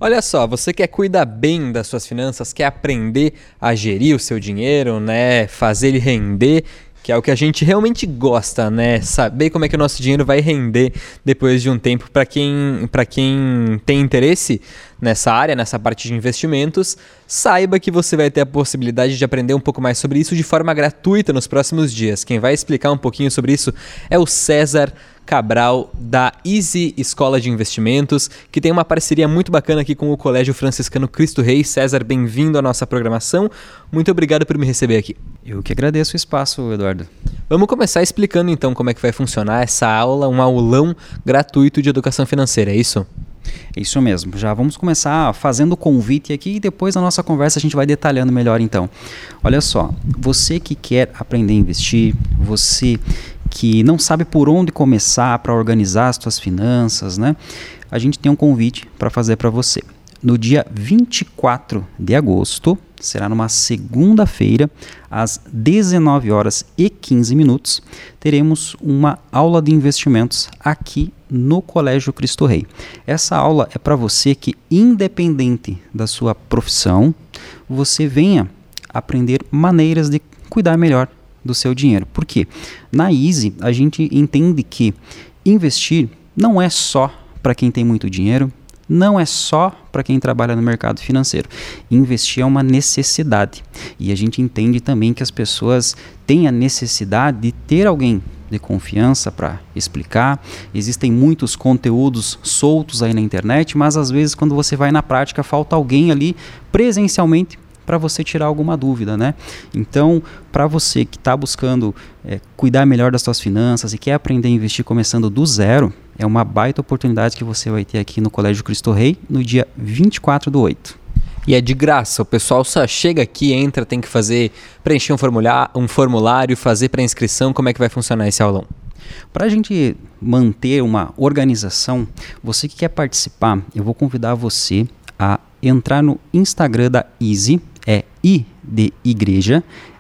Olha só, você quer cuidar bem das suas finanças, quer aprender a gerir o seu dinheiro, né? Fazer ele render, que é o que a gente realmente gosta, né? Saber como é que o nosso dinheiro vai render depois de um tempo. Para quem tem interesse nessa área, nessa parte de investimentos, saiba que você vai ter a possibilidade de aprender um pouco mais sobre isso de forma gratuita nos próximos dias. Quem vai explicar um pouquinho sobre isso é o César Cabral, da Easy Escola de Investimentos, que tem uma parceria muito bacana aqui com o Colégio Franciscano Cristo Rei. César, bem-vindo à nossa programação. Muito obrigado por me receber aqui. Eu que agradeço o espaço, Eduardo. Vamos começar explicando então como é que vai funcionar essa aula, um aulão gratuito de educação financeira, é isso? É isso mesmo. Já vamos começar fazendo o convite aqui e depois na nossa conversa a gente vai detalhando melhor então. Olha só, você que quer aprender a investir, você que não sabe por onde começar para organizar as suas finanças, né? A gente tem um convite para fazer para você. No dia 24 de agosto, será numa segunda-feira, às 19h15, teremos uma aula de investimentos aqui no Colégio Cristo Rei. Essa aula é para você que, independente da sua profissão, você venha aprender maneiras de cuidar melhor do seu dinheiro. Por quê? Na Easy, a gente entende que investir não é só para quem tem muito dinheiro, não é só para quem trabalha no mercado financeiro. Investir é uma necessidade. E a gente entende também que as pessoas têm a necessidade de ter alguém de confiança para explicar. Existem muitos conteúdos soltos aí na internet, mas às vezes quando você vai na prática, falta alguém ali presencialmente para você tirar alguma dúvida, né? Então, para você que está buscando cuidar melhor das suas finanças e quer aprender a investir começando do zero, é uma baita oportunidade que você vai ter aqui no Colégio Cristo Rei no dia 24/8. E é de graça, o pessoal só chega aqui, entra, tem que preencher um formulário, fazer pré-inscrição. Como é que vai funcionar esse aulão? Para a gente manter uma organização, você que quer participar, eu vou convidar você a entrar no Instagram da Easy, é I de igreja,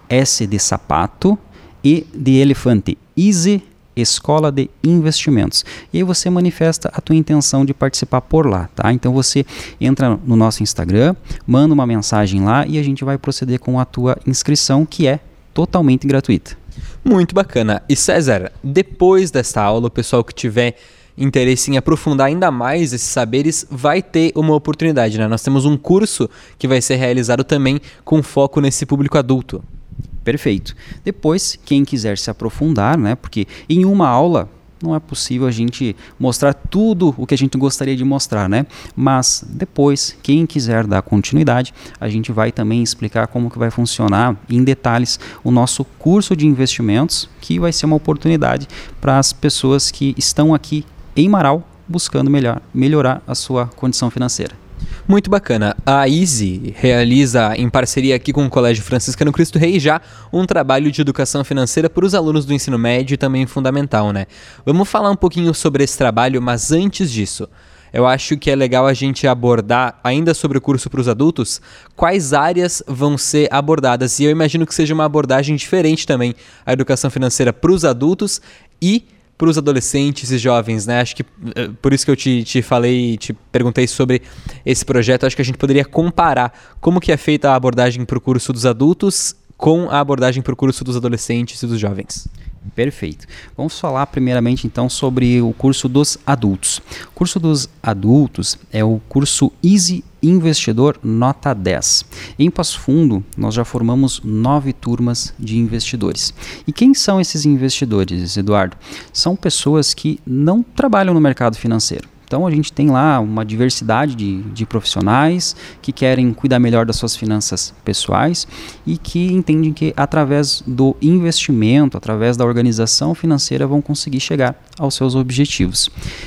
S de sapato, E de elefante, Easy Escola de Investimentos. E aí você manifesta a tua intenção de participar por lá, tá? Então você entra no nosso Instagram, manda uma mensagem lá e a gente vai proceder com a tua inscrição, que é totalmente gratuita. Muito bacana. E César, depois desta aula, o pessoal que tiver interesse em aprofundar ainda mais esses saberes vai ter uma oportunidade, né? Nós temos um curso que vai ser realizado também com foco nesse público adulto. Perfeito. Depois, quem quiser se aprofundar, né? Porque em uma aula não é possível a gente mostrar tudo o que a gente gostaria de mostrar, né? Mas depois, quem quiser dar continuidade, a gente vai também explicar como que vai funcionar em detalhes o nosso curso de investimentos, que vai ser uma oportunidade para as pessoas que estão aqui em Marau buscando melhorar a sua condição financeira. Muito bacana. A Easy realiza, em parceria aqui com o Colégio Franciscano Cristo Rei, já um trabalho de educação financeira para os alunos do ensino médio e também fundamental, né? Vamos falar um pouquinho sobre esse trabalho, mas antes disso, eu acho que é legal a gente abordar, ainda sobre o curso para os adultos, quais áreas vão ser abordadas. E eu imagino que seja uma abordagem diferente também, a educação financeira para os adultos e para os adolescentes e jovens, né? Acho que por isso que eu te perguntei sobre esse projeto. Acho que a gente poderia comparar como que é feita a abordagem para o curso dos adultos com a abordagem para o curso dos adolescentes e dos jovens. Perfeito. Vamos falar primeiramente então sobre o curso dos adultos. O curso dos adultos é o curso Easy Investidor Nota 10. Em Passo Fundo, nós já formamos 9 turmas de investidores. E quem são esses investidores, Eduardo? São pessoas que não trabalham no mercado financeiro. Então a gente tem lá uma diversidade de profissionais que querem cuidar melhor das suas finanças pessoais e que entendem que através do investimento, através da organização financeira vão conseguir chegar aos seus objetivos.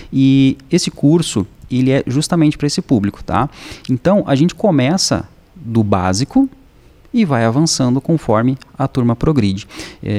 E esse curso, ele é justamente para esse público, tá? Então a gente começa do básico e vai avançando conforme a turma progride.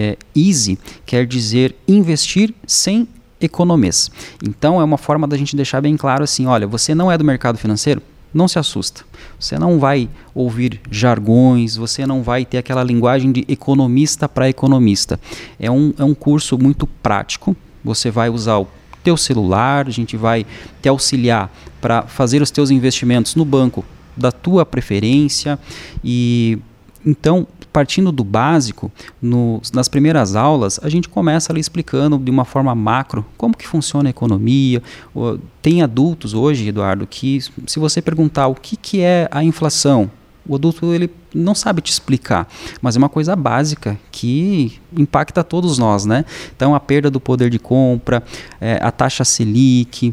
Easy quer dizer investir sem economês. Então é uma forma da gente deixar bem claro assim, olha, você não é do mercado financeiro? Não se assusta. Você não vai ouvir jargões, você não vai ter aquela linguagem de economista para economista. É um curso muito prático, você vai usar o teu celular, a gente vai te auxiliar para fazer os teus investimentos no banco da tua preferência. E então, partindo do básico, nas primeiras aulas, a gente começa ali explicando de uma forma macro como que funciona a economia. Tem adultos hoje, Eduardo, que se você perguntar o que é a inflação, o adulto ele não sabe te explicar, mas é uma coisa básica que impacta todos nós, né? Então, a perda do poder de compra, a taxa Selic,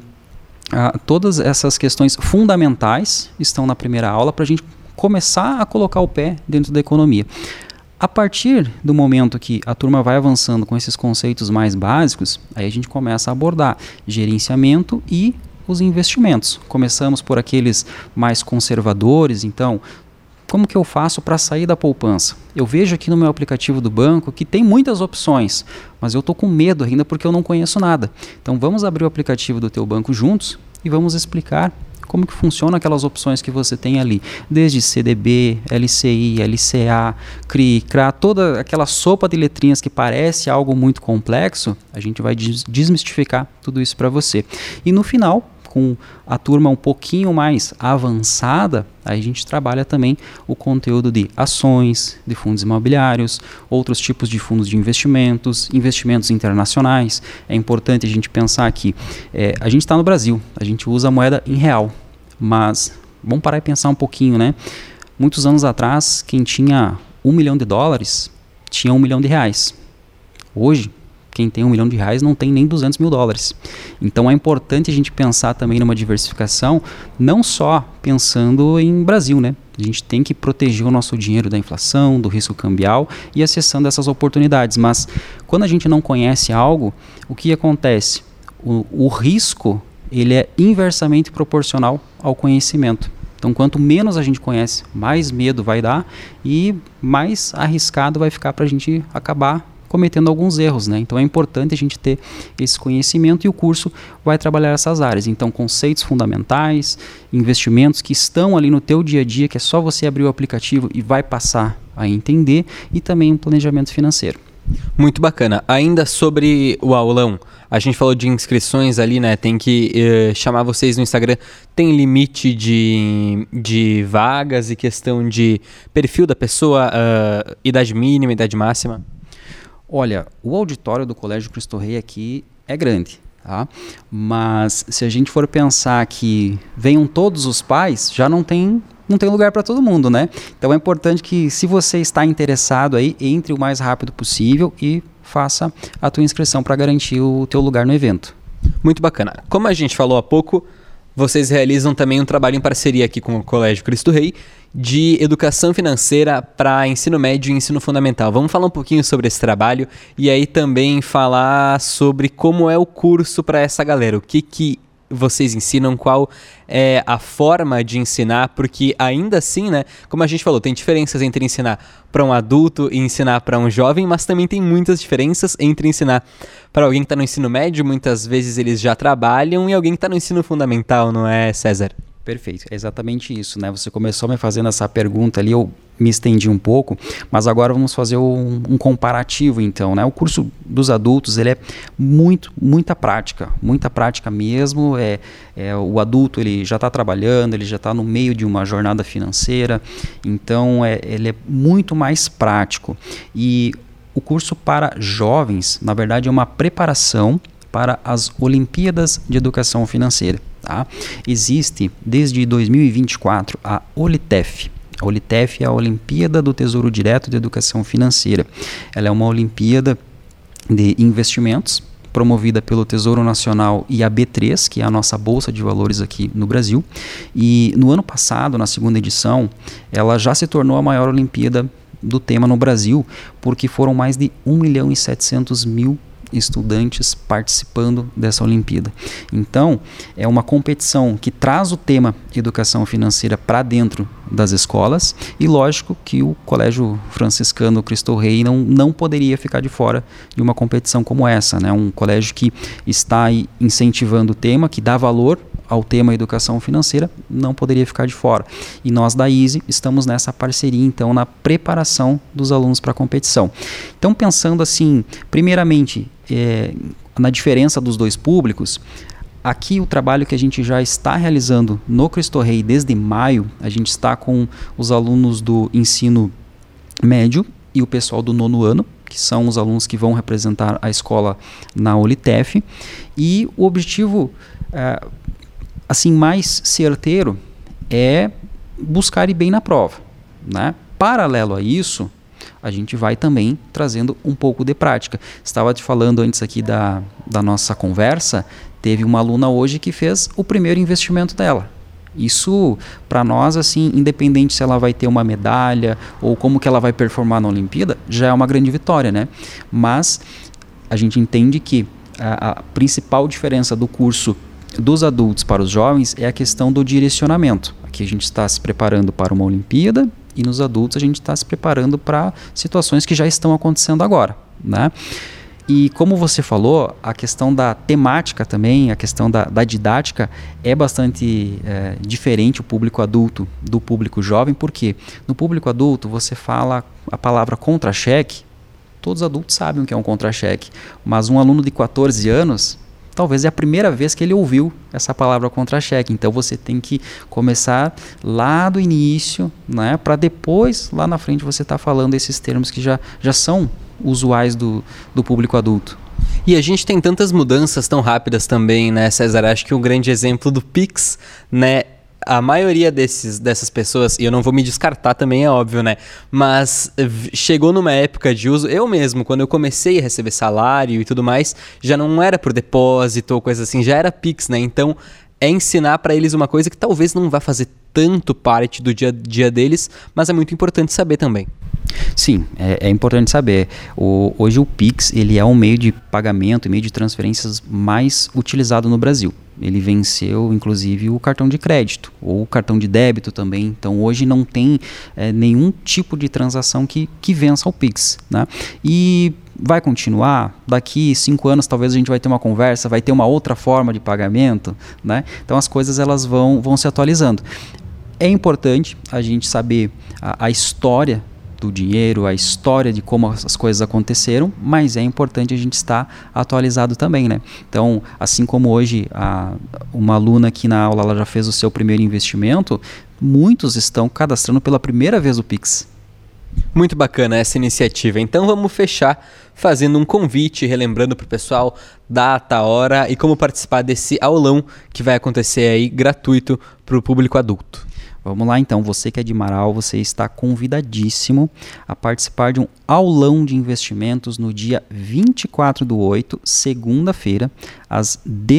todas essas questões fundamentais estão na primeira aula para a gente começar a colocar o pé dentro da economia. A partir do momento que a turma vai avançando com esses conceitos mais básicos, aí a gente começa a abordar gerenciamento e os investimentos. Começamos por aqueles mais conservadores, então, como que eu faço para sair da poupança? Eu vejo aqui no meu aplicativo do banco que tem muitas opções, mas eu estou com medo ainda porque eu não conheço nada. Então vamos abrir o aplicativo do teu banco juntos e vamos explicar como que funcionam aquelas opções que você tem ali, desde CDB, LCI, LCA, CRI, CRA, toda aquela sopa de letrinhas que parece algo muito complexo, a gente vai desmistificar tudo isso para você. E no final, com a turma um pouquinho mais avançada, aí a gente trabalha também o conteúdo de ações, de fundos imobiliários, outros tipos de fundos de investimentos, investimentos internacionais. É importante a gente pensar que a gente está no Brasil, a gente usa a moeda em real, mas vamos parar e pensar um pouquinho, né? Muitos anos atrás, quem tinha $1 milhão tinha R$1 milhão. Hoje, quem tem R$1 milhão não tem nem $200 mil. Então é importante a gente pensar também numa diversificação, não só pensando em Brasil, né? A gente tem que proteger o nosso dinheiro da inflação, do risco cambial e acessando essas oportunidades. Mas quando a gente não conhece algo, o que acontece? O risco ele é inversamente proporcional ao conhecimento. Então, quanto menos a gente conhece, mais medo vai dar e mais arriscado vai ficar para a gente acabar cometendo alguns erros, né? Então é importante a gente ter esse conhecimento e o curso vai trabalhar essas áreas. Então, conceitos fundamentais, investimentos que estão ali no teu dia a dia, que é só você abrir o aplicativo e vai passar a entender, e também um planejamento financeiro. Muito bacana. Ainda sobre o aulão, a gente falou de inscrições ali, né? Tem que chamar vocês no Instagram. Tem limite de vagas e questão de perfil da pessoa, idade mínima, idade máxima? Olha, o auditório do Colégio Cristo Rei aqui é grande, tá? Mas se a gente for pensar que venham todos os pais, já não tem lugar para todo mundo, né? Então é importante que, se você está interessado aí, entre o mais rápido possível e faça a tua inscrição para garantir o teu lugar no evento. Muito bacana. Como a gente falou há pouco, vocês realizam também um trabalho em parceria aqui com o Colégio Cristo Rei de educação financeira para ensino médio e ensino fundamental. Vamos falar um pouquinho sobre esse trabalho e aí também falar sobre como é o curso para essa galera. O que vocês ensinam, qual é a forma de ensinar, porque ainda assim, né, como a gente falou, tem diferenças entre ensinar para um adulto e ensinar para um jovem, mas também tem muitas diferenças entre ensinar para alguém que está no ensino médio, muitas vezes eles já trabalham, e alguém que está no ensino fundamental, não é, César? Perfeito, é exatamente isso, né? Você começou me fazendo essa pergunta ali, eu me estendi um pouco, mas agora vamos fazer um comparativo então, né? O curso dos adultos, ele é muita prática mesmo, o adulto ele já está trabalhando, ele já está no meio de uma jornada financeira, então ele é muito mais prático. E o curso para jovens, na verdade, é uma preparação para as Olimpíadas de Educação Financeira. Tá? Existe desde 2024 a OLITEF. A OLITEF é a Olimpíada do Tesouro Direto de Educação Financeira. Ela é uma Olimpíada de investimentos promovida pelo Tesouro Nacional e a B3, que é a nossa bolsa de valores aqui no Brasil. E no ano passado, na segunda edição, ela já se tornou a maior Olimpíada do tema no Brasil, porque foram mais de 1.700.000 estudantes participando dessa Olimpíada. Então, é uma competição que traz o tema educação financeira para dentro das escolas, e lógico que o Colégio Franciscano Cristo Rei não poderia ficar de fora de uma competição como essa, né? Um colégio que está aí incentivando o tema, que dá valor ao tema educação financeira, não poderia ficar de fora. E nós da Easy estamos nessa parceria, então, na preparação dos alunos para a competição. Então, pensando assim, primeiramente, na diferença dos dois públicos, aqui o trabalho que a gente já está realizando no Cristo Rei desde maio, a gente está com os alunos do ensino médio e o pessoal do 9º ano, que são os alunos que vão representar a escola na Olitef, e o objetivo assim mais certeiro é buscar ir bem na prova, né? Paralelo a isso, a gente vai também trazendo um pouco de prática. Estava te falando antes aqui da nossa conversa, teve uma aluna hoje que fez o primeiro investimento dela. Isso, para nós, assim, independente se ela vai ter uma medalha ou como que ela vai performar na Olimpíada, já é uma grande vitória, né? Mas a gente entende que a principal diferença do curso dos adultos para os jovens é a questão do direcionamento. Aqui a gente está se preparando para uma Olimpíada e nos adultos a gente está se preparando para situações que já estão acontecendo agora, né? E como você falou, a questão da temática também, a questão da didática é bastante diferente o público adulto do público jovem, porque no público adulto você fala a palavra contra-cheque, todos os adultos sabem o que é um contra-cheque, mas um aluno de 14 anos, talvez é a primeira vez que ele ouviu essa palavra contra-cheque. Então você tem que começar lá do início, né, para depois, lá na frente, você estar falando esses termos que já são usuais do público adulto. E a gente tem tantas mudanças tão rápidas também, né, César? Acho que um grande exemplo do Pix, né? A maioria dessas pessoas, e eu não vou me descartar também, é óbvio, né? Mas chegou numa época de uso, eu mesmo, quando eu comecei a receber salário e tudo mais, já não era por depósito ou coisa assim, já era Pix, né? Então, é ensinar para eles uma coisa que talvez não vá fazer tanto parte do dia a dia deles, mas é muito importante saber também. Sim, é importante saber. Hoje o Pix ele é um meio de pagamento, meio de transferências mais utilizado no Brasil. Ele venceu, inclusive, o cartão de crédito ou o cartão de débito também. Então, hoje não tem nenhum tipo de transação que vença o Pix, né? E vai continuar. Daqui 5 anos, talvez a gente vai ter uma conversa, vai ter uma outra forma de pagamento, né? Então, as coisas elas vão se atualizando. É importante a gente saber a história do dinheiro, a história de como as coisas aconteceram, mas é importante a gente estar atualizado também, né? Então, assim como hoje uma aluna aqui na aula ela já fez o seu primeiro investimento, muitos estão cadastrando pela primeira vez o Pix. Muito bacana essa iniciativa. Então vamos fechar fazendo um convite, relembrando para o pessoal data, hora e como participar desse aulão que vai acontecer aí gratuito para o público adulto. Vamos lá então, você que é de Marau, você está convidadíssimo a participar de um aulão de investimentos no dia 24/8, segunda-feira, às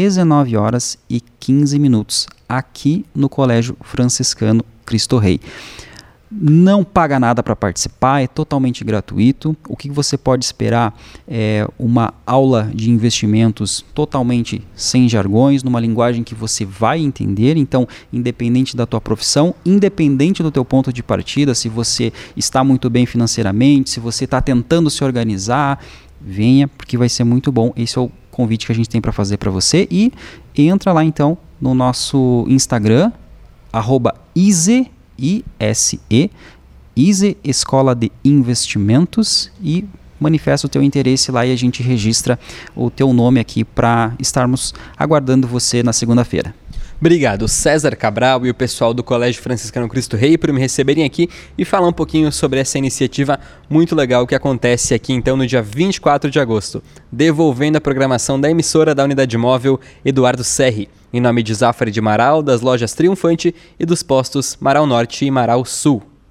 19h15, aqui no Colégio Franciscano Cristo Rei. Não paga nada para participar, é totalmente gratuito. O que você pode esperar é uma aula de investimentos totalmente sem jargões, numa linguagem que você vai entender. Então, independente da tua profissão, independente do teu ponto de partida, se você está muito bem financeiramente, se você está tentando se organizar, venha, porque vai ser muito bom. Esse é o convite que a gente tem para fazer para você. E entra lá então no nosso Instagram, @ISE Escola de Investimentos, e manifesta o teu interesse lá e a gente registra o teu nome aqui para estarmos aguardando você na segunda-feira. Obrigado, César Cabral e o pessoal do Colégio Franciscano Cristo Rei por me receberem aqui e falar um pouquinho sobre essa iniciativa muito legal que acontece aqui então no dia 24 de agosto, devolvendo a programação da emissora da Unidade Móvel Eduardo Serri, em nome de Zafari de Marau, das lojas Triunfante e dos postos Marau Norte e Marau Sul.